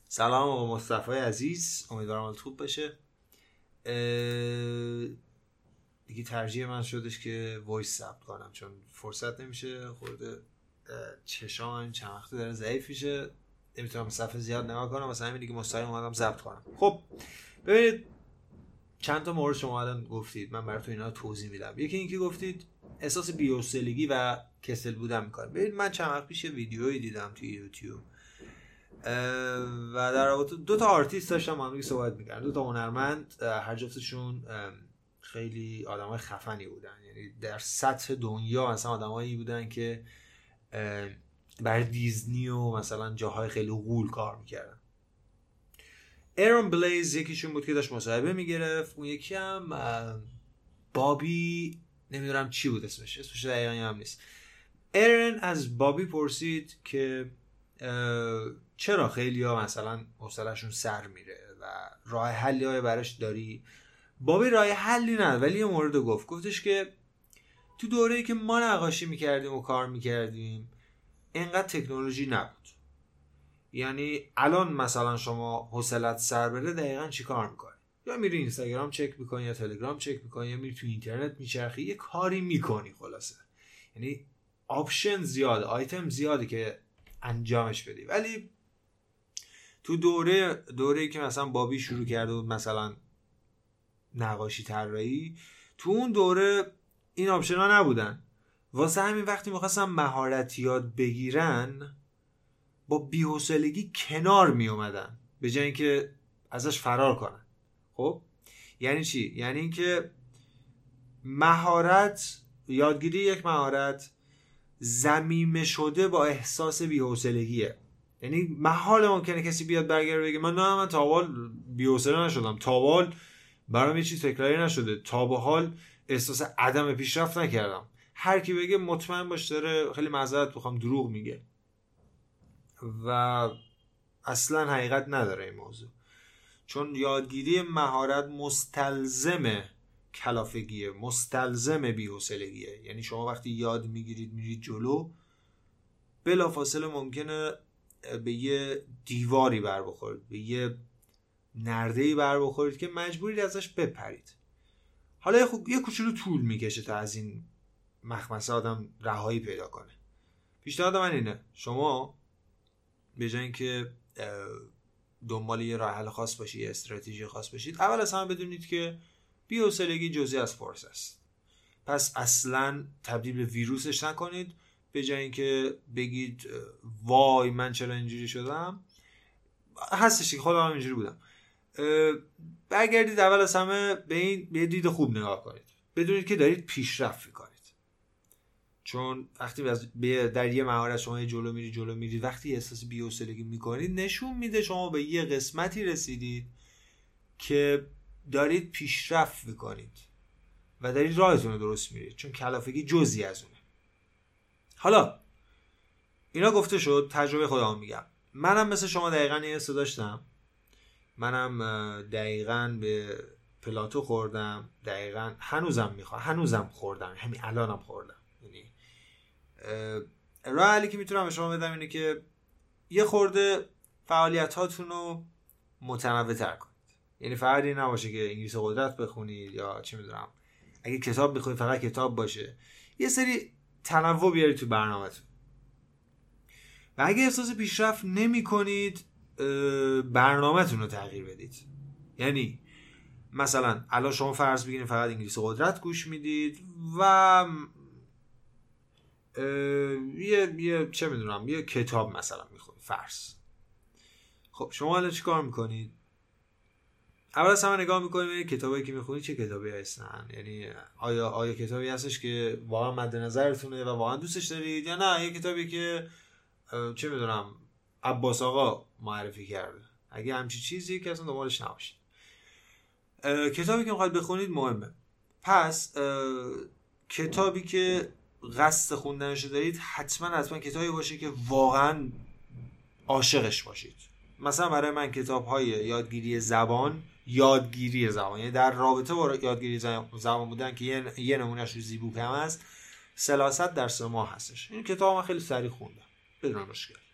سلام آقا مصطفی عزیز، امیدوارم حالت خوب باشه. دیگه ترجیح من شدش که وایس ثبت کنم چون فرصت نمیشه. خورده چشام چند وقته داره ضعیف میشه، نمیتونم صفحه زیاد نگاه کنم، واسه همین دیگه مستقیم اومدم ضبط کنم. خب ببینید چند تا مورد شما الان گفتید، من براتون اینا رو توضیح میدم. یکی اینکه گفتید احساس بی‌حوصلگی و کسل بودن میکنه. ببینید من چند وقت پیش ویدیویی دیدم توی یوتیوب و در رابطه دو تا آرتیست داشتم با هم صحبت می‌کردن، دو تا هنرمند، هر جفتشون خیلی آدمای خفنی بودن، یعنی در سطح دنیا مثلا آدمایی بودن که برای دیزنی و مثلا جاهای خیلی غول کار میکردن. ایرون بلیز یکیشون بود که داشت مصاحبه میگرفت، اون یکی هم بابی، نمیدونم چی بود اسمش دقیقا هم نیست. ایرون از بابی پرسید که چرا خیلی ها مثلا حوصله‌شون سر میره و راه حلی های براش داری؟ بابی راه حلی نه، ولی یه مورد گفتش که تو دوره‌ای که ما نقاشی میکردیم و کار میکردیم اینقدر تکنولوژی نبود. یعنی الان مثلا شما حوصلت سر بره دقیقاً چی کار میکنی؟ یا میری اینستاگرام چک میکنی، یا تلگرام چک میکنی، یا میری تو اینترنت میچرخی، یه کاری میکنی. خلاصه یعنی آپشن زیاده، آیتم زیاده که انجامش بدی. ولی تو دوره‌ای که مثلا بابی شروع کرده بود مثلا نقاشی طراحی، تو اون دوره این آپشن ها نبودن. واسه همین وقتی میخواستن مهارت یاد بگیرن با بی‌حوصلگی کنار میومدن به جای اینکه ازش فرار کنن. خب یعنی چی؟ یعنی اینکه مهارت، یادگیری یک مهارت ضمیمه شده با احساس بی‌حوصلگیه. یعنی محال ممکنه کسی بیاد برگرده بگه من تا حال بی‌حوصله نشدم، تا حال برام یه چیز تکراری نشده، تا به حال احساس عدم پیشرفت نکردم. هر کی بگه مطمئن باش داره، خیلی معذرت میخوام، دروغ میگه و اصلا حقیقت نداره این موضوع. چون یادگیری مهارت مستلزم کلافگیه، مستلزم بی‌حوصلگیه. یعنی شما وقتی یاد میگیرید میرید جلو، بلافاصله ممکنه به یه دیواری بر بخورید، به یه نرده‌ای بر بخورید که مجبورید ازش بپرید. حالا یه کوچولو طول میکشه تا از این مخمسه آدم رهایی پیدا کنه. پیشنهاد من اینه شما به جای اینکه دنبال یه راه حل خاص باشید، یه استراتژی خاص باشید، اول از همه بدونید که بی‌حوصلگی جزئی از فرص است. پس اصلا تبدیل به ویروسش نکنید. به جای اینکه بگید وای من چرا اینجوری شدم، هستش که خودم هم اینجوری بودم، برگردید اول از همه به این به دید خوب نگاه کنید. بدونید که دارید پیشرفت میکنید. چون وقتی در یه مهارت شما جلو میرید، وقتی احساس بی‌حوصلگی میکنید نشون میده شما به یه قسمتی رسیدید که دارید پیشرفت میکنید و دارید راهتون رو درست میرید، چون کلافگی جزئی از اونه. حالا اینا گفته شد، تجربه خودم میگم. منم مثل شما دقیقاً یه حس داشتم. منم دقیقاً به پلاتو خوردم، دقیقاً هنوزم خوردم، همین الانم خوردم. یعنی راه حلی که میتونم به شما بدم اینه که یه خورده فعالیت هاتون رو متنوع تر کنید. یعنی فقط این نباشه که انگلیسی قدرت بخونید یا چی میدونم، اگه کتاب بخونید فقط کتاب باشه. یه سری تنوع بیارید تو برنامه‌تون. و اگه احساس پیشرفت نمی کنید، برنامه‌تون رو تغییر بدید. یعنی مثلا الان شما فرض بگیرید فقط انگلیسی قدرت گوش میدید و یه چه میدونم یه کتاب مثلا میخونید فرض. خب شما الان چی کار میکنید؟ اول از همه نگاه میکنید کتابایی که میخونید چه کتابی هستن. یعنی آیا کتابی هستش که واقعا مد نظرتونه و واقعا دوستش دارید، یا نه یه کتابی که چه میدونم عباس آقا معرفی کرده. اگه همچی چیزی که اصلا دنبالش نباشید. کتابی که میخواید بخونید مهمه. پس کتابی که قصد خوندنشو دارید حتما کتابی باشه که واقعا عاشقش باشید. مثلا برای من کتاب‌های یادگیری زبان یعنی در رابطه با یادگیری زبان بودن که یه نمونهش رو زیبوک هم هست، 300 در 3 ماه هستش. این کتاب من خیلی سریع خوندم بدون مشکل.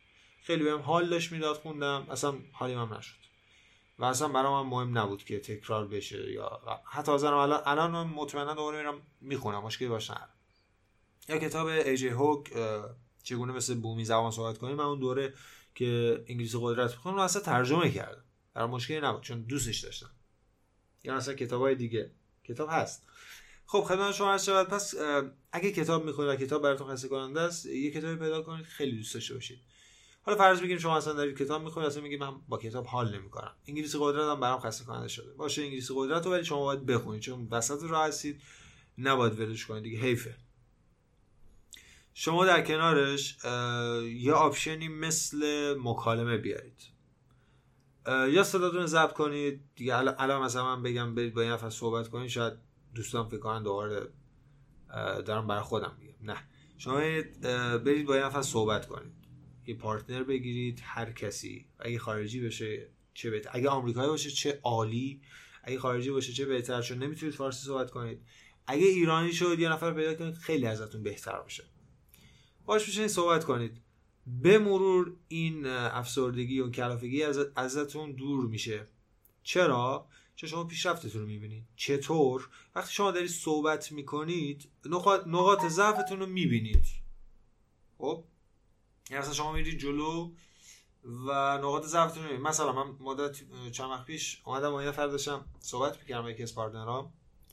خیلی بهم حال داشت میداد خوندم، اصلا حالیم هم نشد و اصلا برام مهم نبود که تکرار بشه یا حتی الان من مطمئنا دوباره میرم میخونم، مشکلی باشه ندارم. یا کتاب ایجی هوک چگونه مثل بومی زبان صحبت کنیم، من اون دوره که انگلیسی قدرت میخونم اصلا ترجمه کردم، برام مشکلی نبود چون دوستش داشتم. یا اصلا کتابای دیگه کتاب هست. خب خدمت شما عرض شود، پس اگه کتاب میخونید و کتاب براتون خسته کننده است، یه کتابی پیدا کنید خیلی دوست داشته باشید. حالا فرض بگیم شما اصلا دارید کتاب میخونید، اصلا میگید من با کتاب حال نمیکنم، انگلیسی قدرت هم برام خسته کننده شده، باشه انگلیسی قدرت رو ولی شما باید بخونید چون وسط راه هستید، نباید ولش کنید دیگه، حیفه. شما در کنارش یه آپشنی مثل مکالمه بیارید، یا صداتون ضبط کنید دیگه. الان مثلا من بگم برید با این نفر صحبت کنید، شاید دوستان فکر کنن دوباره دارم برای خودم میگم، نه، شما برید با این نفر صحبت کنید، یه پارتنر بگیرید، هر کسی، اگه خارجی بشه چه بهتر، اگه آمریکایی باشه چه عالی، اگه خارجی باشه چه بهتر، چون نمیتونید فارسی صحبت کنید. اگه ایرانی شد یه نفر پیدا کنید خیلی ازتون بهتر باشه، باش بشین صحبت کنید. به مرور این افسردگی و کلافگی ازتون دور میشه. چرا؟ چون شما پیشرفتتون رو میبینید. چطور؟ وقتی شما دارید صحبت میکنید نقاط ضعفتون رو میبینید. خب یعنی مثلا شما میرید جلو و نقاط ضعفتون رو میبینید. مثلا من مدت چند وقت پیش اومدم با یه فرد داشتم صحبت میکردم با یکی از پارتنرام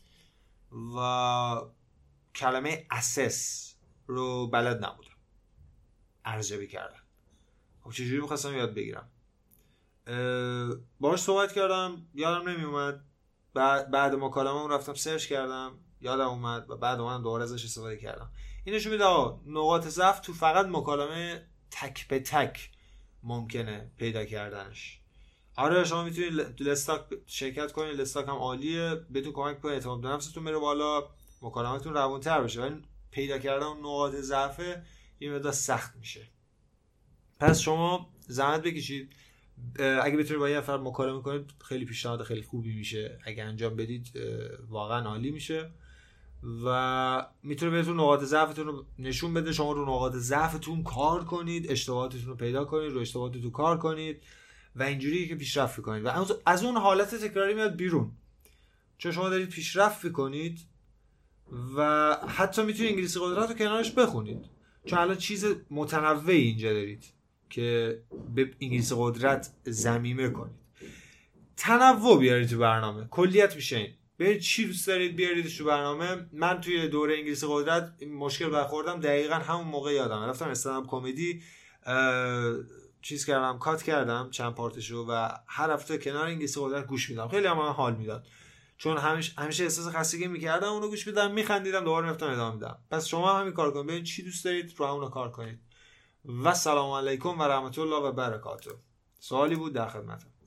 و کلمه اسس رو بلد نبودم ارزیابی کردن. خب چجوری می‌خواستم یاد بگیرم؟ باهاش صحبت کردم، یادم نمیومد. بعد مکالمه رفتم سرچ کردم، یادم اومد و بعد اومدم دوباره ازش استفاده کردم. این نشون میده نقاط ضعف تو فقط مکالمه تک به تک ممکنه پیدا کردنش. آره شما میتونید لستاک شرکت کنید، لستاک هم عالیه، بهتون کمک کنه اعتماد به نفستون بره بالا، مکالمه‌تون روان‌تر بشه، ولی پیدا کردن نقاط ضعف یه مقدار سخت میشه. پس شما زحمت بکشید، اگه بتونید با یه نفر مکالمه کنید خیلی پیشنهاد خیلی خوبی میشه، اگه انجام بدید واقعا عالی میشه و میتونه بهتون نقاط ضعفتون رو نشون بده. شما رو نقاط ضعفتون کار کنید، اشتباهاتتون رو پیدا کنید، رو اشتباهاتتون کار کنید و اینجوری که پیشرفت کنید و از اون حالت تکراری میاد بیرون، چون شما دارید پیشرفت کنید و حتی میتونید انگلیسی قدرت رو کنارش بخونید، چون الان چیز متنوعی اینجا دارید که به انگلیسی قدرت ضمیمه کنید. تنوع بیارید تو برنامه، کلیت میشه این. برید چی دوست دارید بیاریدش تو برنامه. من توی دوره انگلیسی قدرت مشکل برخوردم، دقیقاً همون موقع یادم رفتم استندآپ کمدی چیز کردم، کات کردم چند پارتشو و هر هفته کنار انگلیسی قدرت گوش میدم. خیلی هم حال میداد، چون همیشه احساس خستگی میکردم، اونو گوش میدم، میخندیدم، دوباره میرفتم ادامه میدم. پس شما همین کار کنید، ببین چی دوست دارید رو اونو کار کنید. و سلام علیکم و رحمت الله و برکاته. سوالی بود در خدمتم.